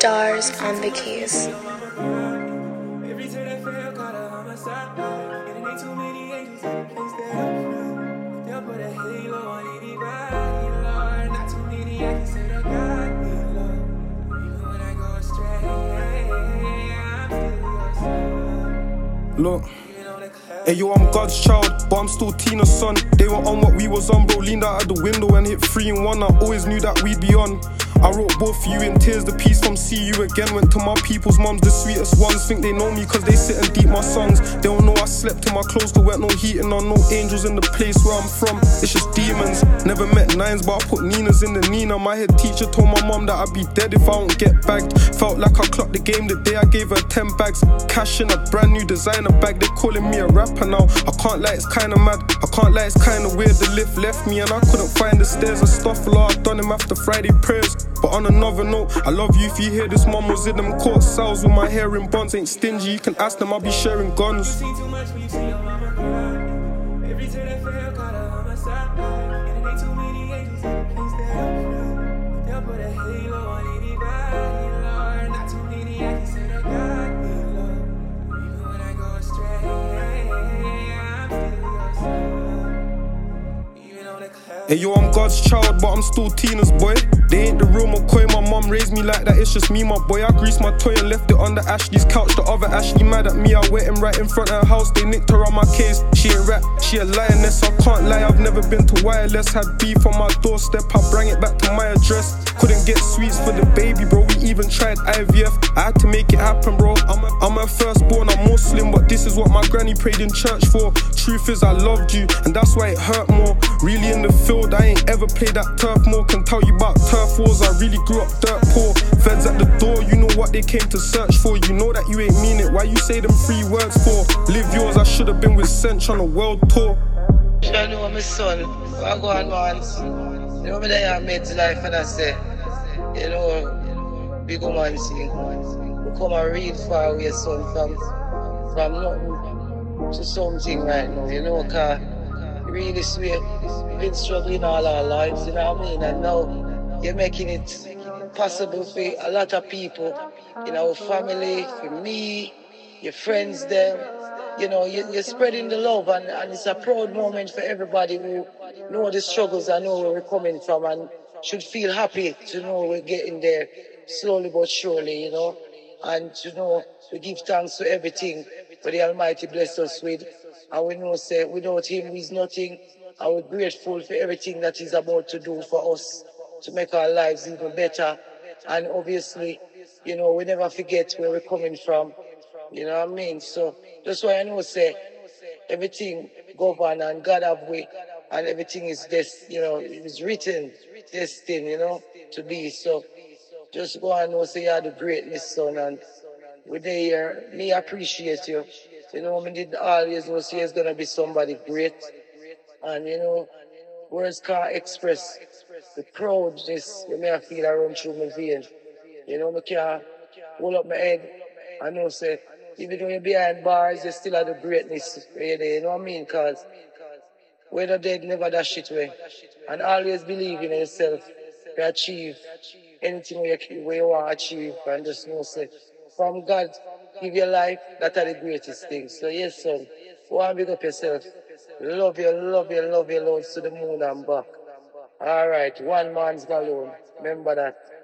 Stars on the keys. Look, hey yo, I'm God's child, but I'm still Tina's son. They were on what we was on, bro. Leaned out of the window and hit 3 in 1. I always knew that we'd be on. I wrote both for you in tears, the piece from See You Again. Went to my people's mums, the sweetest ones. Think they know me cause they sit and deep my songs. They don't know I slept in my clothes, there weren't no heating on. No angels in the place where I'm from, it's just demons. Never met nines, but I put Ninas in the Nina. My head teacher told my mum that I'd be dead if I don't get bagged. Felt like I clocked the game the day I gave her 10 bags. Cash in a brand new designer bag. They calling me a rapper now. I can't lie, it's kinda mad. I can't lie, it's kinda weird. The lift left me and I couldn't find the stairs. I stuff a lot, I done him after Friday prayers. But on another note, I love you if you hear this. Mum was in them court cells with my hair in buns. Ain't stingy, you can ask them, I'll be sharing guns. Hey yo, I'm God's child, but I'm still Tina's boy. They ain't the real McCoy, my mum raised me like that, it's just me, my boy. I greased my toy and left it under Ashley's couch. The other Ashley mad at me, I wet him right in front of her house. They nicked her on my case, she ain't rap, she a lioness. I can't lie, I've never been to wireless. Had beef on my doorstep, I bring it back to my address. Couldn't get sweets for the baby, bro, we even tried IVF. I had to make it happen, bro. I'm a firstborn, I'm Muslim, but this is what my granny prayed in church for. Truth is I loved you, and that's why it hurt more. Really in the field, I ain't ever played that turf more. Can tell you about turf wars, I really grew up dirt poor. Feds at the door, you know what they came to search for. You know that you ain't mean it, why you say them 3 words for? Live yours, I should've been with Cinch on a world tour. You know my son, I go on once. You know me there I made life and I say, you know, big woman thing. We come and read far away son from nothing to something right now, you know, cause really sweet, been struggling all our lives, you know what I mean? And now you're making it possible for a lot of people in our family, for me, your friends, them. You know, you're spreading the love, and it's a proud moment for everybody who know the struggles and know where we're coming from and should feel happy to know we're getting there slowly but surely, you know. And to know we give thanks to everything for the Almighty bless us with. And we know, say, without Him, we's nothing. And we're grateful for everything that He's about to do for us to make our lives even better. And obviously, you know, we never forget where we're coming from. You know what I mean? So that's why I know, say, everything govern and God have way, and everything is you know, it's written, destined, you know, to be. So just go and know, say, you are the greatness, son, and with the year, me appreciate you. You know, me did always know, say, it's gonna be somebody great, and you know, words can't express the proudness you may feel around through my veins. You know, me can't hold up my head. I know, say, even though you're behind bars, you still have the greatness, really, you know what I mean? Because we're not dead, never that shit way. And always believe in yourself to achieve anything where you want to achieve. And just know, say, from God, give your life, that are the greatest things. So yes, son, go and big up yourself. Love you, love you, love you, loads to the moon and back. All right, one man's alone. Remember that.